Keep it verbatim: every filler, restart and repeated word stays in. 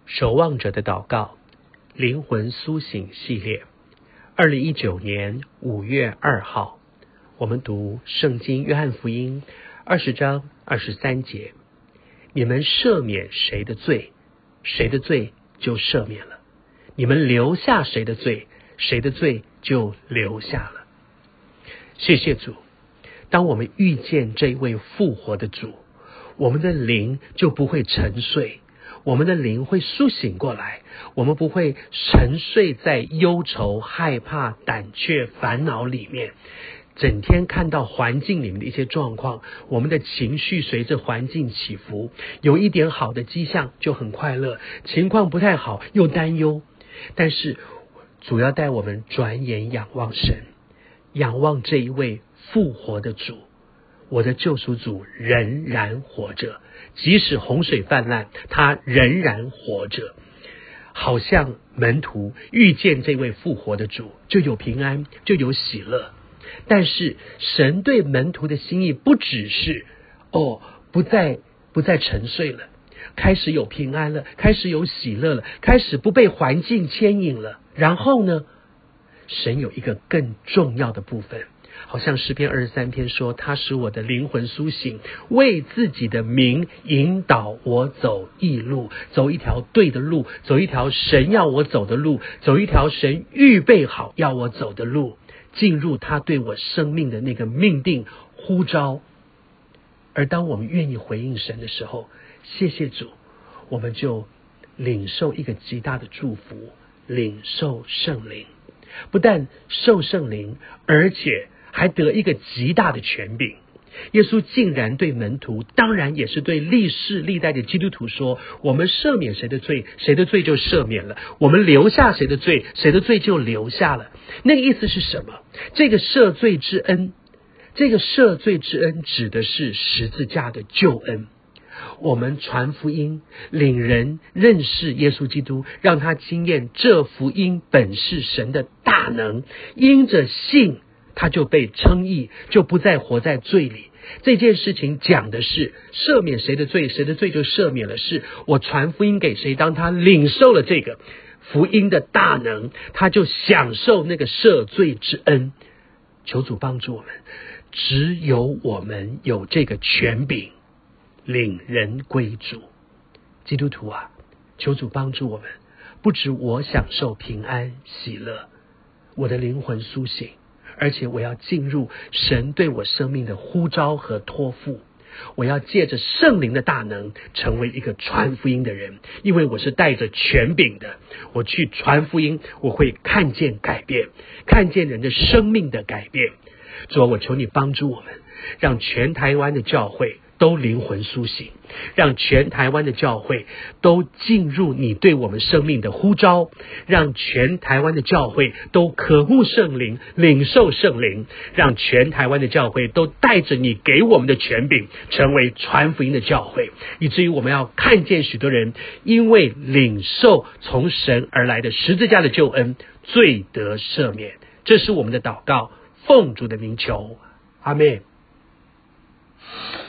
守望者的祷告灵魂苏醒系列，二零一九年五月二号，我们读圣经约翰福音二十章二十三节，你们赦免谁的罪，谁的罪就赦免了；你们留下谁的罪，谁的罪就留下了。谢谢主，当我们遇见这位复活的主，我们的灵就不会沉睡，我们的灵会苏醒过来，我们不会沉睡在忧愁、害怕、胆怯、烦恼里面，整天看到环境里面的一些状况，我们的情绪随着环境起伏，有一点好的迹象就很快乐，情况不太好又担忧。但是主要带我们转眼仰望神，仰望这一位复活的主。我的救赎主仍然活着，即使洪水泛滥，他仍然活着。好像门徒遇见这位复活的主，就有平安，就有喜乐。但是神对门徒的心意不只是哦，不再不再沉睡了，开始有平安了，开始有喜乐了，开始不被环境牵引了。然后呢，神有一个更重要的部分，好像诗篇二十三篇说，他使我的灵魂苏醒，为自己的名引导我走义路，走一条对的路，走一条神要我走的路，走一条神预备好要我走的路，进入他对我生命的那个命定呼召。而当我们愿意回应神的时候，谢谢主，我们就领受一个极大的祝福，领受圣灵。不但受圣灵，而且还得一个极大的权柄。耶稣竟然对门徒，当然也是对历世历代的基督徒说，我们赦免谁的罪，谁的罪就赦免了；我们留下谁的罪，谁的罪就留下了。那个意思是什么？这个赦罪之恩，这个赦罪之恩指的是十字架的救恩。我们传福音，领人认识耶稣基督，让他经验这福音本是神的大能，因着信他就被称义，就不再活在罪里。这件事情讲的是赦免谁的罪，谁的罪就赦免了，是我传福音给谁，当他领受了这个福音的大能，他就享受那个赦罪之恩。求主帮助我们，只有我们有这个权柄，领人归主。基督徒啊，求主帮助我们，不止我享受平安喜乐，我的灵魂苏醒，而且我要进入神对我生命的呼召和托付。我要借着圣灵的大能成为一个传福音的人，因为我是带着权柄的。我去传福音，我会看见改变，看见人的生命的改变。主啊，我求你帮助我们，让全台湾的教会都灵魂苏醒，让全台湾的教会都进入你对我们生命的呼召，让全台湾的教会都渴慕圣灵，领受圣灵，让全台湾的教会都带着你给我们的权柄，成为传福音的教会，以至于我们要看见许多人因为领受从神而来的十字架的救恩，罪得赦免。这是我们的祷告，奉主的名求，阿们。